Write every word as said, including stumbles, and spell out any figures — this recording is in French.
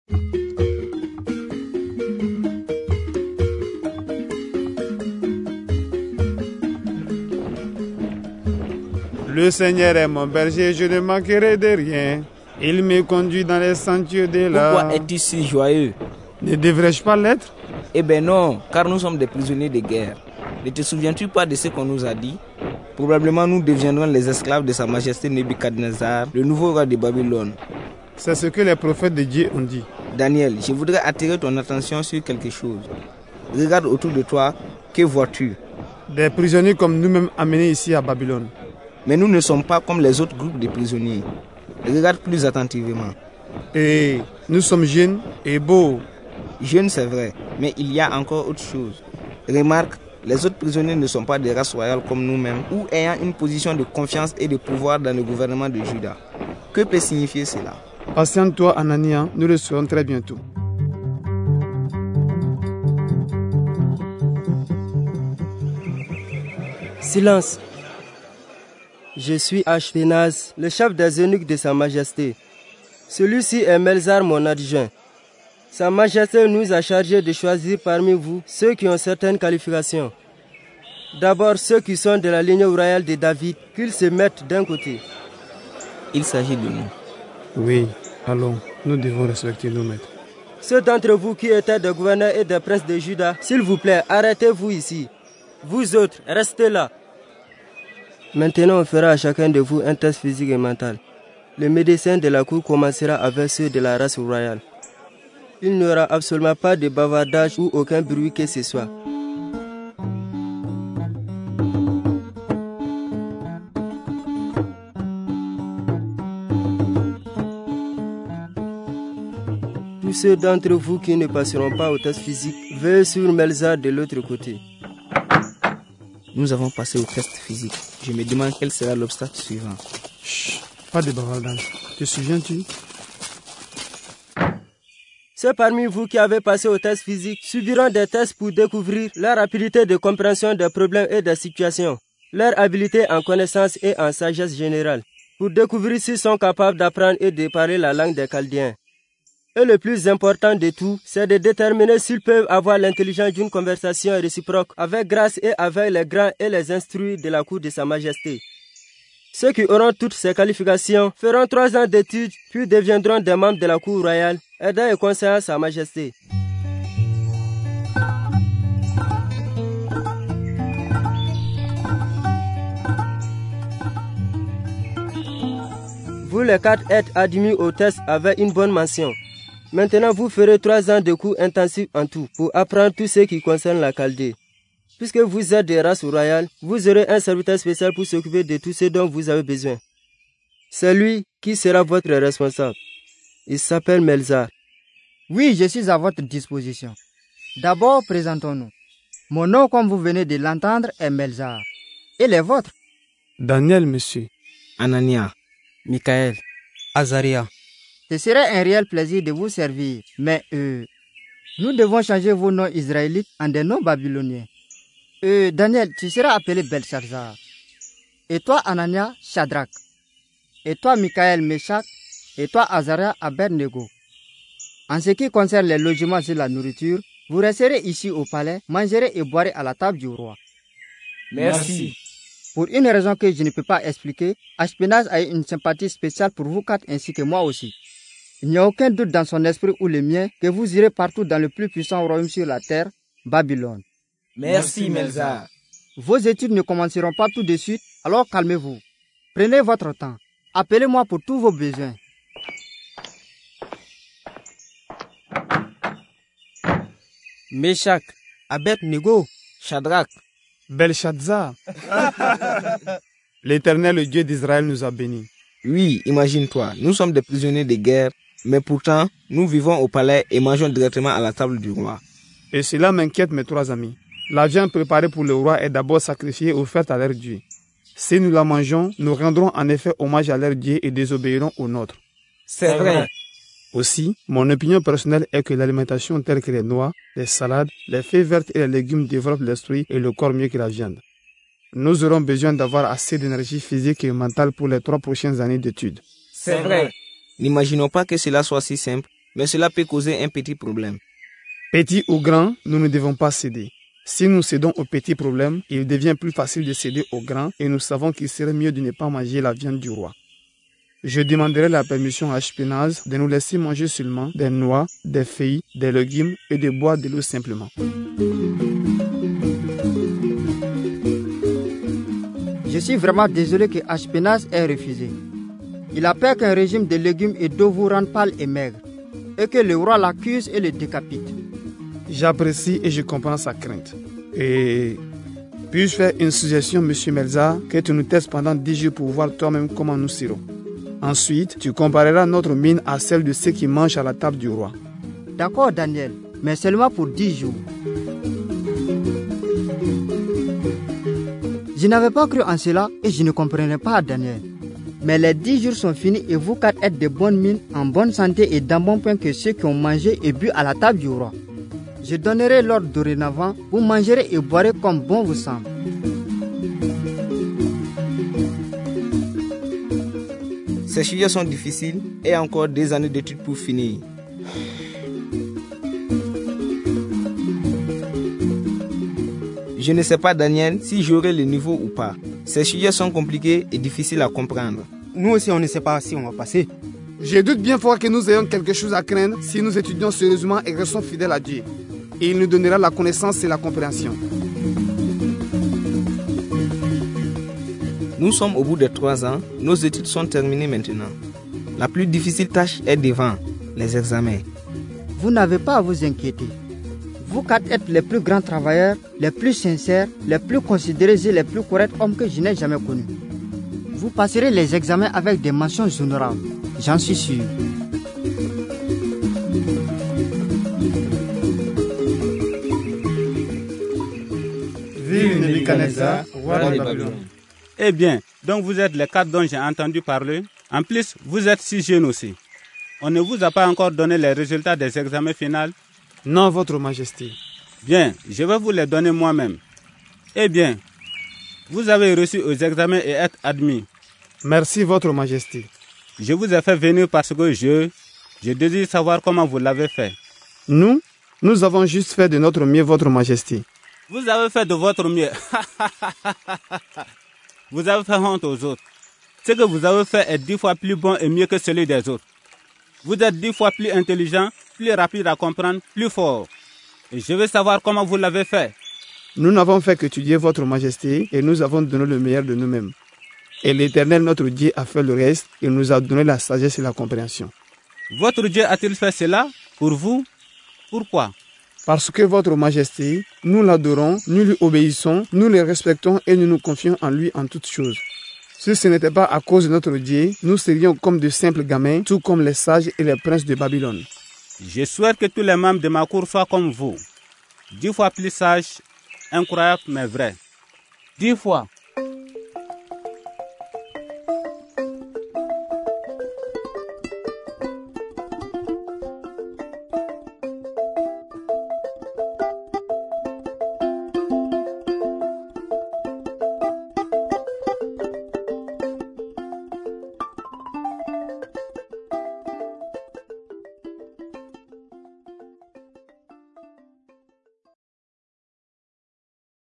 Le Seigneur est mon berger, je ne manquerai de rien. Il me conduit dans les sentiers de la... Pourquoi es-tu si joyeux? Ne devrais-je pas l'être? Eh bien non, car nous sommes des prisonniers de guerre. Ne te souviens-tu pas de ce qu'on nous a dit? Probablement nous deviendrons les esclaves de Sa Majesté Nebuchadnezzar, le nouveau roi de Babylone. C'est ce que les prophètes de Dieu ont dit. Daniel, je voudrais attirer ton attention sur quelque chose. Regarde autour de toi, que vois-tu? Des prisonniers comme nous-mêmes amenés ici à Babylone. Mais nous ne sommes pas comme les autres groupes de prisonniers. Regarde plus attentivement. Et nous sommes jeunes et beaux. Jeunes, c'est vrai, mais il y a encore autre chose. Remarque, les autres prisonniers ne sont pas des races royales comme nous-mêmes ou ayant une position de confiance et de pouvoir dans le gouvernement de Juda. Que peut signifier cela? Patiente-toi, Anania, nous le saurons très bientôt. Silence. Je suis Ashpenaz, le chef des eunuques de Sa Majesté. Celui-ci est Melzar, mon adjoint. Sa Majesté nous a chargé de choisir parmi vous ceux qui ont certaines qualifications. D'abord ceux qui sont de la lignée royale de David, qu'ils se mettent d'un côté. Il s'agit de nous. Oui, allons, nous devons respecter nos maîtres. Ceux d'entre vous qui étaient des gouverneurs et des princes de Juda, s'il vous plaît, arrêtez-vous ici. Vous autres, restez là. Maintenant, on fera à chacun de vous un test physique et mental. Le médecin de la cour commencera avec ceux de la race royale. Il n'y aura absolument pas de bavardage ou aucun bruit que ce soit. Tous ceux d'entre vous qui ne passeront pas au test physique, veuillez sur Melzar de l'autre côté. Nous avons passé au test physique. Je me demande quel sera l'obstacle suivant. Chut, pas de bavardage. Te souviens-tu? Ceux parmi vous qui avez passé au test physique subiront des tests pour découvrir leur rapidité de compréhension des problèmes et des situations, leur habileté en connaissance et en sagesse générale, pour découvrir s'ils sont capables d'apprendre et de parler la langue des Chaldéens. Et le plus important de tout, c'est de déterminer s'ils peuvent avoir l'intelligence d'une conversation réciproque avec grâce et avec les grands et les instruits de la cour de Sa Majesté. Ceux qui auront toutes ces qualifications feront trois ans d'études, puis deviendront des membres de la cour royale, aidant et conseillant Sa Majesté. Vous les quatre êtes admis au test avec une bonne mention. Maintenant, vous ferez trois ans de cours intensifs en tout pour apprendre tout ce qui concerne la Chaldée. Puisque vous êtes des races royales, vous aurez un serviteur spécial pour s'occuper de tout ce dont vous avez besoin. C'est lui qui sera votre responsable. Il s'appelle Melzar. Oui, je suis à votre disposition. D'abord, présentons-nous. Mon nom, comme vous venez de l'entendre, est Melzar. Et les vôtres? Daniel, monsieur. Anania. Michael. Azaria. Ce serait un réel plaisir de vous servir, mais euh, nous devons changer vos noms israélites en des noms babyloniens. Euh, Daniel, tu seras appelé Belshazzar. Et toi, Anania, Shadrach. Et toi, Michael, Meshach. Et toi, Azaria, Abednego. En ce qui concerne les logements et la nourriture, vous resterez ici au palais, mangerez et boirez à la table du roi. Merci. Pour une raison que je ne peux pas expliquer, Ashpenaz a une sympathie spéciale pour vous quatre ainsi que moi aussi. Il n'y a aucun doute dans son esprit ou le mien que vous irez partout dans le plus puissant royaume sur la terre, Babylone. Merci, Melzar. Vos études ne commenceront pas tout de suite, alors calmez-vous. Prenez votre temps. Appelez-moi pour tous vos besoins. Meshach, Abednego, Shadrach, Belshazzar. L'Éternel, le Dieu d'Israël, nous a bénis. Oui, imagine-toi, nous sommes des prisonniers de guerre, mais pourtant, nous vivons au palais et mangeons directement à la table du roi. Et cela m'inquiète, mes trois amis. La viande préparée pour le roi est d'abord sacrifiée et offerte à leur Dieu. Si nous la mangeons, nous rendrons en effet hommage à leur Dieu et désobéirons au nôtre. C'est vrai. Aussi, mon opinion personnelle est que l'alimentation telle que les noix, les salades, les feuilles vertes et les légumes développent l'esprit et le corps mieux que la viande. Nous aurons besoin d'avoir assez d'énergie physique et mentale pour les trois prochaines années d'études. C'est vrai. N'imaginons pas que cela soit si simple, mais cela peut causer un petit problème. Petit ou grand, nous ne devons pas céder. Si nous cédons aux petits problèmes, il devient plus facile de céder aux grands et nous savons qu'il serait mieux de ne pas manger la viande du roi. Je demanderai la permission à Ashpenaz de nous laisser manger seulement des noix, des feuilles, des légumes et de boire de l'eau simplement. Je suis vraiment désolé que Ashpenaz ait refusé. Il a peur qu'un régime de légumes et d'eau vous rende pâle et maigre, et que le roi l'accuse et le décapite. J'apprécie et je comprends sa crainte. Et puis-je faire une suggestion, monsieur Melza, que tu nous testes pendant dix jours pour voir toi-même comment nous serons. Ensuite, tu compareras notre mine à celle de ceux qui mangent à la table du roi. D'accord, Daniel, mais seulement pour dix jours. Je n'avais pas cru en cela et je ne comprenais pas Daniel. Mais les dix jours sont finis et vous quatre êtes de bonnes mines, en bonne santé et d'un bon point que ceux qui ont mangé et bu à la table du roi. Je donnerai l'ordre dorénavant, vous mangerez et boirez comme bon vous semble. Ces sujets sont difficiles et encore des années d'études pour finir. Je ne sais pas, Daniel, si j'aurai le niveau ou pas. Ces sujets sont compliqués et difficiles à comprendre. Nous aussi, on ne sait pas si on va passer. Je doute bien fort que nous ayons quelque chose à craindre si nous étudions sérieusement et restons fidèles à Dieu. Et il nous donnera la connaissance et la compréhension. Nous sommes au bout de trois ans, nos études sont terminées maintenant. La plus difficile tâche est devant, les examens. Vous n'avez pas à vous inquiéter. Vous quatre êtes les plus grands travailleurs, les plus sincères, les plus considérés et les plus corrects hommes que je n'ai jamais connus. Vous passerez les examens avec des mentions honorables, j'en suis sûr. Vive Nebuchadnezzar, roi de Babylone. Eh bien, donc vous êtes les quatre dont j'ai entendu parler. En plus, vous êtes si jeunes aussi. On ne vous a pas encore donné les résultats des examens finaux? Non, votre majesté. Bien, je vais vous les donner moi-même. Eh bien, vous avez reçu aux examens et êtes admis. Merci, votre majesté. Je vous ai fait venir parce que je, je désire savoir comment vous l'avez fait. Nous, nous avons juste fait de notre mieux, votre majesté. Vous avez fait de votre mieux. Vous avez fait honte aux autres. Ce que vous avez fait est dix fois plus bon et mieux que celui des autres. Vous êtes dix fois plus intelligent, plus rapide à comprendre, plus fort. Et je veux savoir comment vous l'avez fait. Nous n'avons fait qu'étudier votre majesté et nous avons donné le meilleur de nous-mêmes. Et l'Éternel, notre Dieu, a fait le reste. Il nous a donné la sagesse et la compréhension. Votre Dieu a-t-il fait cela pour vous? Pourquoi? Parce que votre majesté, nous l'adorons, nous lui obéissons, nous le respectons et nous nous confions en lui en toutes choses. Si ce n'était pas à cause de notre Dieu, nous serions comme de simples gamins, tout comme les sages et les princes de Babylone. Je souhaite que tous les membres de ma cour soient comme vous. Dix fois plus sages, incroyable mais vrai. Dix fois.